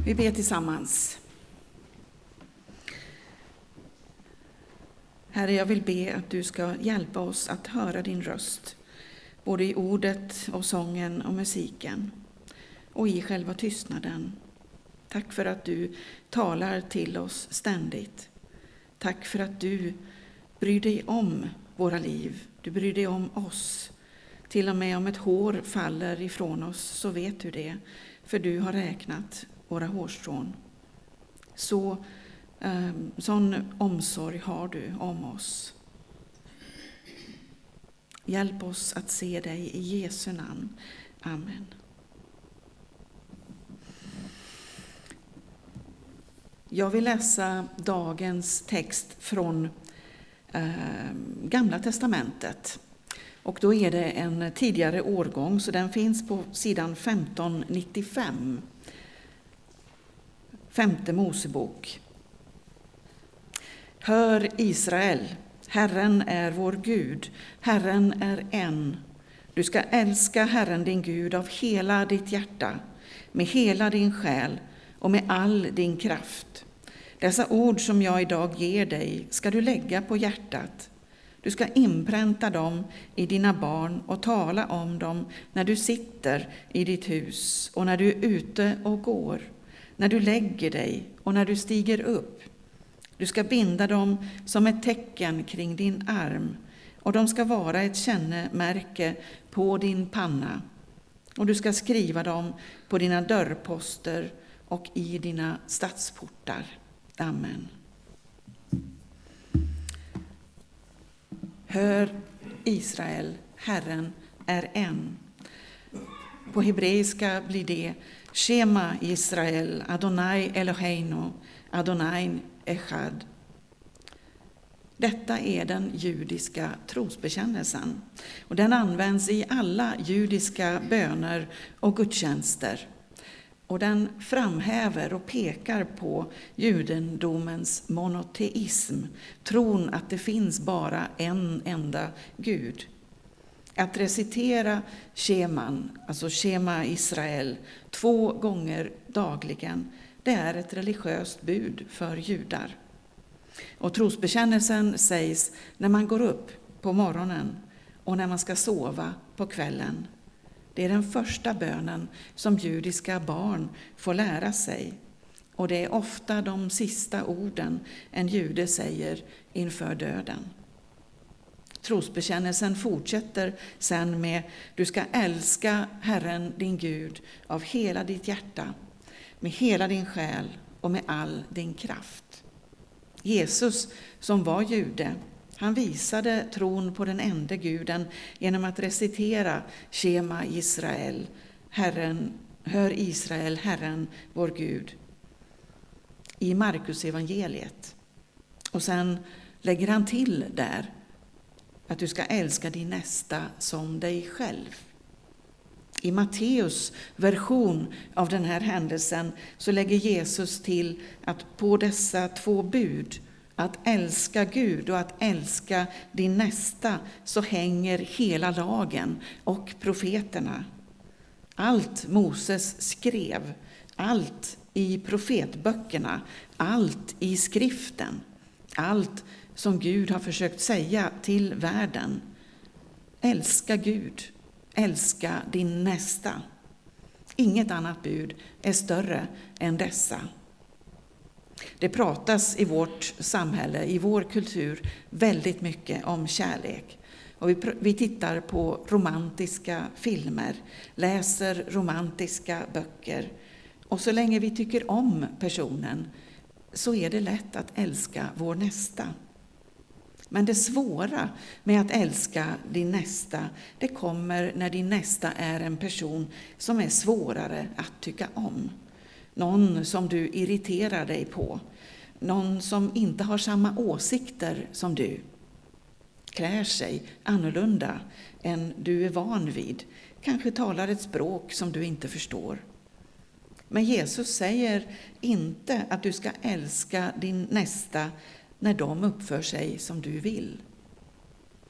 Vi ber tillsammans. Herre, jag vill be att du ska hjälpa oss att höra din röst, både i ordet och sången och musiken och i själva tystnaden. Tack för att du talar till oss ständigt. Tack för att du bryr dig om våra liv. Du bryr dig om oss. Till och med om ett hår faller ifrån oss så vet du det, för du har räknat våra hårstrån. Sån omsorg har du om oss. Hjälp oss att se dig i Jesu namn. Amen. Jag vill läsa dagens text från Gamla testamentet. Och då är det en tidigare årgång, så den finns på sidan 1595. 5:e Mosebok. Hör Israel, Herren är vår Gud, Herren är en. Du ska älska Herren din Gud av hela ditt hjärta, med hela din själ och med all din kraft. Dessa ord som jag idag ger dig ska du lägga på hjärtat. Du ska inpränta dem i dina barn och tala om dem när du sitter i ditt hus och när du är ute och går, när du lägger dig och när du stiger upp. Du ska binda dem som ett tecken kring din arm, och de ska vara ett kännemärke på din panna. Och du ska skriva dem på dina dörrposter och i dina stadsportar. Amen. Hör Israel, Herren är en. På hebreiska blir det Shema Israel, Adonai Eloheinu, Adonai Echad. Detta är den judiska trosbekännelsen, och den används i alla judiska böner och gudstjänster. Och den framhäver och pekar på judendomens monoteism, tron att det finns bara en enda Gud. Att recitera Sheman, alltså Shema Israel, 2 gånger dagligen, det är ett religiöst bud för judar. Och trosbekännelsen sägs när man går upp på morgonen och när man ska sova på kvällen. Det är den första bönen som judiska barn får lära sig. Och det är ofta de sista orden en jude säger inför döden. Trosbekännelsen fortsätter sen med: du ska älska Herren din Gud av hela ditt hjärta, med hela din själ och med all din kraft. Jesus, som var jude, han visade tron på den enda guden genom att recitera Shema Israel, Herren, hör Israel, Herren vår Gud, i Markus evangeliet. Och sen lägger han till där att du ska älska din nästa som dig själv. I Matteus version av den här händelsen så lägger Jesus till att på dessa 2 bud, att älska Gud och att älska din nästa, så hänger hela lagen och profeterna. Allt Moses skrev, allt i profetböckerna, allt i skriften, allt som Gud har försökt säga till världen. Älska Gud, älska din nästa. Inget annat bud är större än dessa. Det pratas i vårt samhälle, i vår kultur, väldigt mycket om kärlek. Och vi tittar på romantiska filmer, läser romantiska böcker. Och så länge vi tycker om personen så är det lätt att älska vår nästa. Men det svåra med att älska din nästa, det kommer när din nästa är en person som är svårare att tycka om. Någon som du irriterar dig på. Någon som inte har samma åsikter som du. Klär sig annorlunda än du är van vid. Kanske talar ett språk som du inte förstår. Men Jesus säger inte att du ska älska din nästa när de uppför sig som du vill.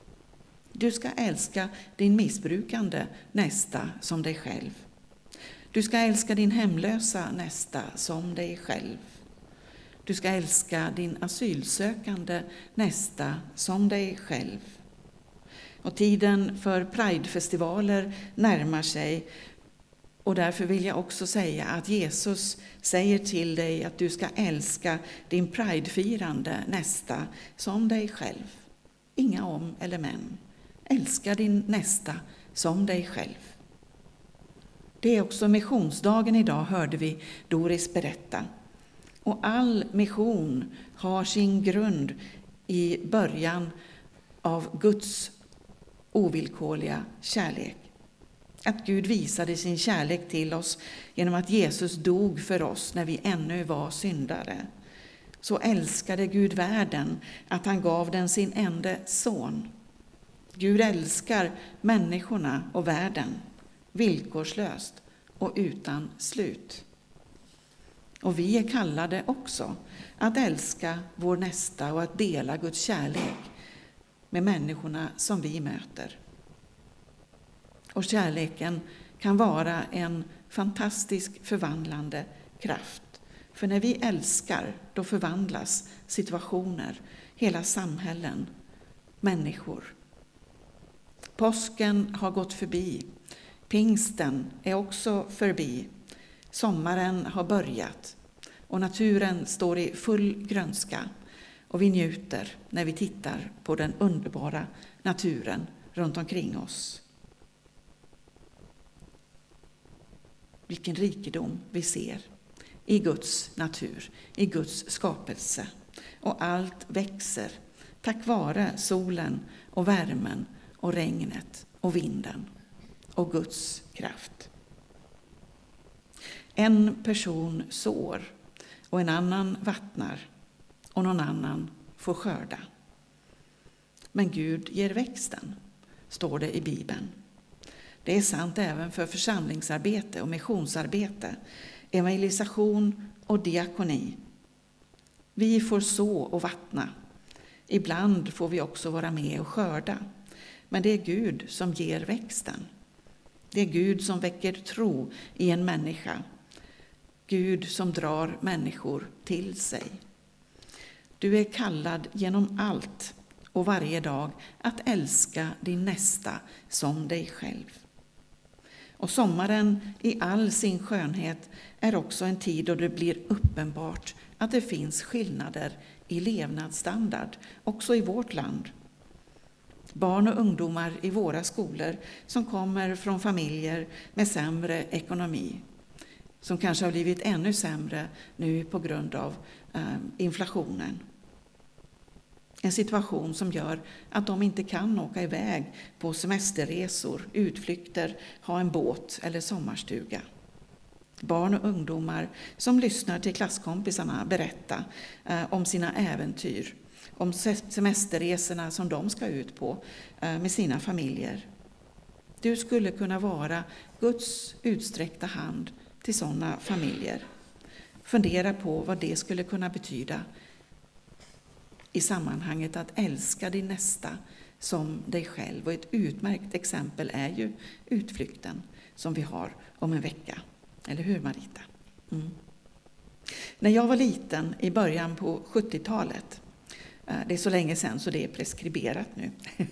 Du ska älska din missbrukande nästa som dig själv. Du ska älska din hemlösa nästa som dig själv. Du ska älska din asylsökande nästa som dig själv. Och tiden för Pridefestivaler närmar sig. Och därför vill jag också säga att Jesus säger till dig att du ska älska din Pridefirande nästa som dig själv. Inga om eller men. Älska din nästa som dig själv. Det är också missionsdagen idag, hörde vi Doris berätta. Och all mission har sin grund i början av Guds ovillkorliga kärlek. Att Gud visade sin kärlek till oss genom att Jesus dog för oss när vi ännu var syndare. Så älskade Gud världen att han gav den sin enda son. Gud älskar människorna och världen villkorslöst och utan slut. Och vi är kallade också att älska vår nästa och att dela Guds kärlek med människorna som vi möter. Och kärleken kan vara en fantastisk förvandlande kraft. För när vi älskar, då förvandlas situationer, hela samhällen, människor. Påsken har gått förbi. Pingsten är också förbi. Sommaren har börjat och naturen står i full grönska. Och vi njuter när vi tittar på den underbara naturen runt omkring oss. Vilken rikedom vi ser i Guds natur, i Guds skapelse. Och allt växer tack vare solen och värmen och regnet och vinden och Guds kraft. En person sår och en annan vattnar och någon annan får skörda. Men Gud ger växten, står det i Bibeln. Det är sant även för församlingsarbete och missionsarbete, evangelisation och diakoni. Vi får så och vattna. Ibland får vi också vara med och skörda. Men det är Gud som ger växten. Det är Gud som väcker tro i en människa. Gud som drar människor till sig. Du är kallad genom allt och varje dag att älska din nästa som dig själv. Och sommaren i all sin skönhet är också en tid då det blir uppenbart att det finns skillnader i levnadsstandard också i vårt land. Barn och ungdomar i våra skolor som kommer från familjer med sämre ekonomi, som kanske har blivit ännu sämre nu på grund av inflationen. En situation som gör att de inte kan åka iväg på semesterresor, utflykter, ha en båt eller sommarstuga. Barn och ungdomar som lyssnar till klasskompisarna berätta om sina äventyr, om semesterresorna som de ska ut på med sina familjer. Du skulle kunna vara Guds utsträckta hand till sådana familjer. Fundera på vad det skulle kunna betyda i sammanhanget att älska din nästa som dig själv. Och ett utmärkt exempel är ju utflykten som vi har om en vecka. Eller hur, Marita? När jag var liten i början på 70-talet, det är så länge sedan så det är preskriberat nu,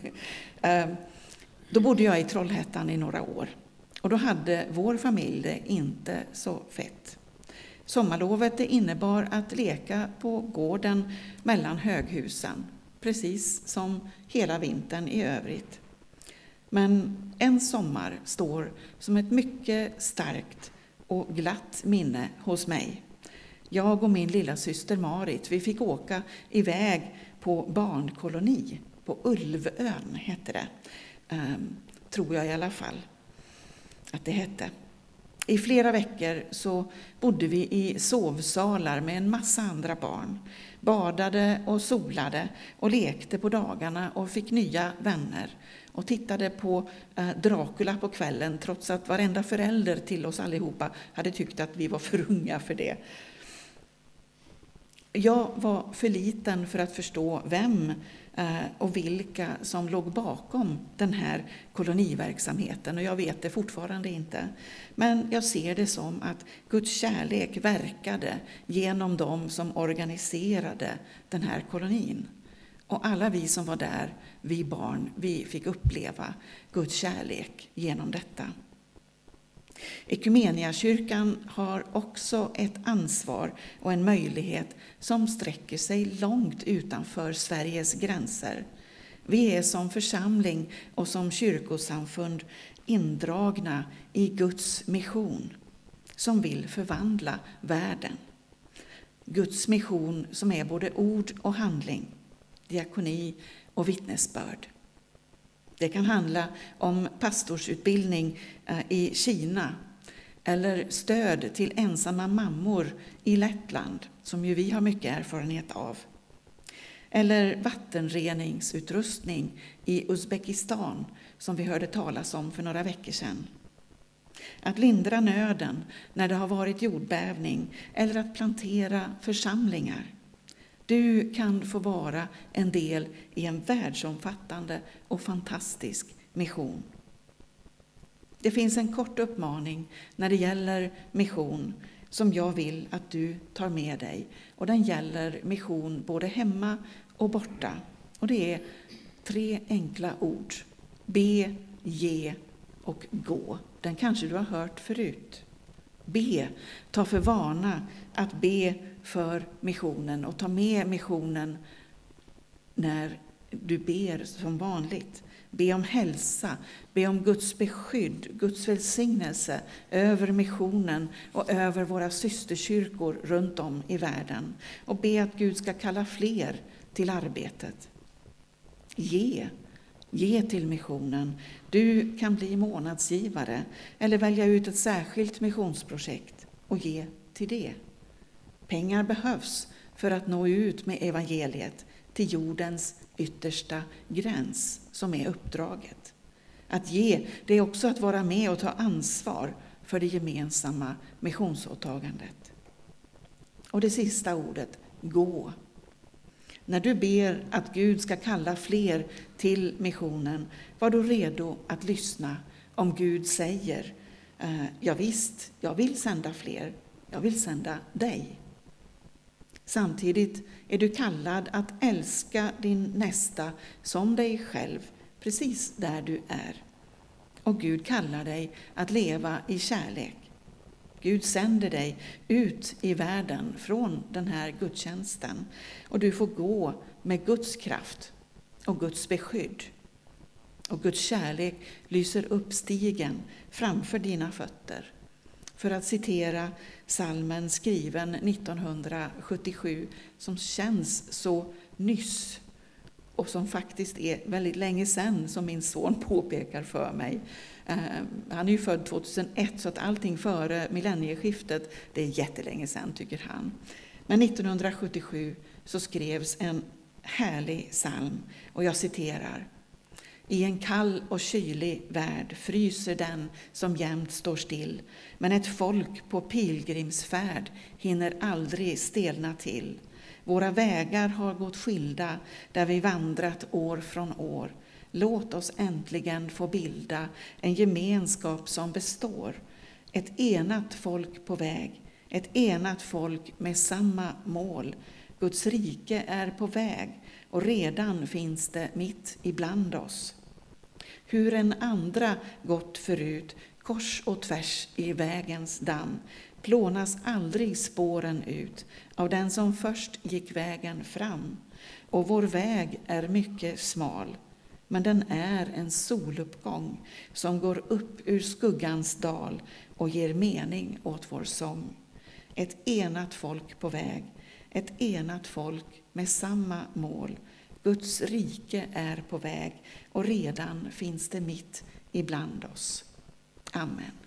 då bodde jag i Trollhättan i några år. Och då hade vår familj det inte så fett. Sommarlovet innebar att leka på gården mellan höghusen, precis som hela vintern i övrigt. Men en sommar står som ett mycket starkt och glatt minne hos mig. Jag och min lilla syster Marit, vi fick åka iväg på barnkoloni på Ulvön, hette det. Tror jag i alla fall att det hette. I flera veckor så bodde vi i sovsalar med en massa andra barn. Badade och solade och lekte på dagarna och fick nya vänner. Och tittade på Dracula på kvällen trots att varenda förälder till oss allihopa hade tyckt att vi var för unga för det. Jag var för liten för att förstå vem och vilka som låg bakom den här koloniverksamheten, och jag vet det fortfarande inte. Men jag ser det som att Guds kärlek verkade genom dem som organiserade den här kolonin. Och alla vi som var där, vi barn, vi fick uppleva Guds kärlek genom detta. Ekumeniakyrkan har också ett ansvar och en möjlighet som sträcker sig långt utanför Sveriges gränser. Vi är som församling och som kyrkosamfund indragna i Guds mission som vill förvandla världen. Guds mission som är både ord och handling, diakoni och vittnesbörd. Det kan handla om pastorsutbildning i Kina eller stöd till ensamma mammor i Lettland, som ju vi har mycket erfarenhet av. Eller vattenreningsutrustning i Uzbekistan, som vi hörde talas om för några veckor sedan. Att lindra nöden när det har varit jordbävning eller att plantera församlingar. Du kan få vara en del i en världsomfattande och fantastisk mission. Det finns en kort uppmaning när det gäller mission som jag vill att du tar med dig. Och den gäller mission både hemma och borta. Och det är 3 enkla ord. Be, ge och gå. Den kanske du har hört förut. Be, ta för vana att be för missionen och ta med missionen när du ber som vanligt. Be om hälsa, be om Guds beskydd, Guds välsignelse över missionen och över våra systerkyrkor runt om i världen. Och be att Gud ska kalla fler till arbetet. Ge till missionen. Du kan bli månadsgivare eller välja ut ett särskilt missionsprojekt och ge till det. Pengar behövs för att nå ut med evangeliet till jordens yttersta gräns, som är uppdraget. Att ge, det är också att vara med och ta ansvar för det gemensamma missionsåtagandet. Och det sista ordet, gå. När du ber att Gud ska kalla fler till missionen, var då redo att lyssna om Gud säger, ja visst, jag vill sända fler, jag vill sända dig. Samtidigt är du kallad att älska din nästa som dig själv, precis där du är. Och Gud kallar dig att leva i kärlek. Gud sänder dig ut i världen från den här gudstjänsten. Och du får gå med Guds kraft och Guds beskydd. Och Guds kärlek lyser upp stigen framför dina fötter. För att citera psalmen skriven 1977 som känns så nyss och som faktiskt är väldigt länge sedan, som min son påpekar för mig. Han är ju född 2001, så att allting före millennieskiftet, det är jättelänge sedan tycker han. Men 1977 så skrevs en härlig psalm och jag citerar: I en kall och kylig värld fryser den som jämt står still, men ett folk på pilgrimsfärd hinner aldrig stelna till. Våra vägar har gått skilda där vi vandrat år från år. Låt oss äntligen få bilda en gemenskap som består. Ett enat folk på väg, ett enat folk med samma mål. Guds rike är på väg och redan finns det mitt ibland oss. Hur en andra gått förut, kors och tvärs i vägens damm, plånas aldrig spåren ut av den som först gick vägen fram. Och vår väg är mycket smal, men den är en soluppgång som går upp ur skuggans dal och ger mening åt vår sång. Ett enat folk på väg, ett enat folk med samma mål. Guds rike är på väg och redan finns det mitt ibland oss. Amen.